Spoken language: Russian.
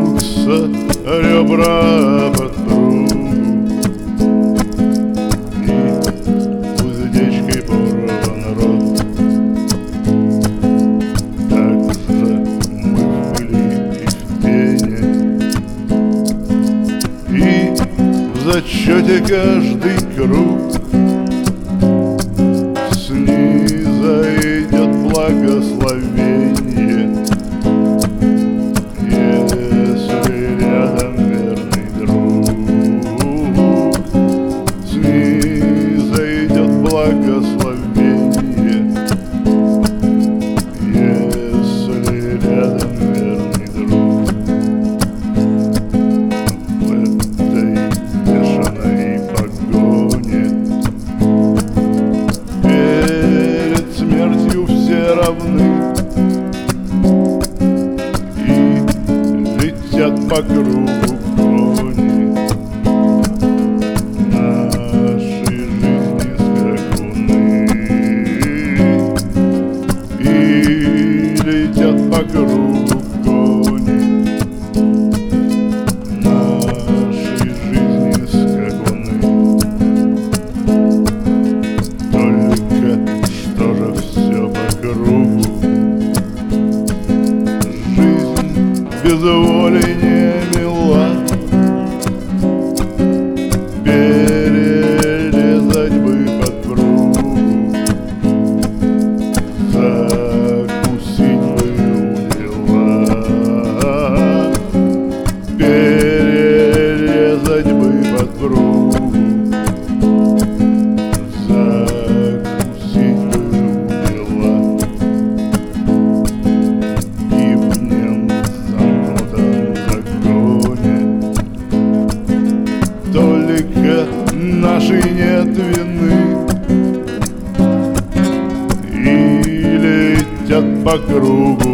трутся ребра по кругу, и уздечкой порван рот. Так же мы в пыли и в пене, и в зачете каждый круг снизойдет благословение, если рядом верный друг. Снизойдет благословение, если рядом верный друг. В этой бешеной погоне перед смертью все равны и летят по кругу кони. Нашей жизни скакуны и летят по кругу кони. Нашей жизни скакуны. Только что же все по кругу. Жизнь без воли не мила. Перелезать бы под пругу, закусить бы у дела. Перелезать бы под пругу, закусить бы у дела. И в нем замкнутом загоне только нашей нет вины, и летят по кругу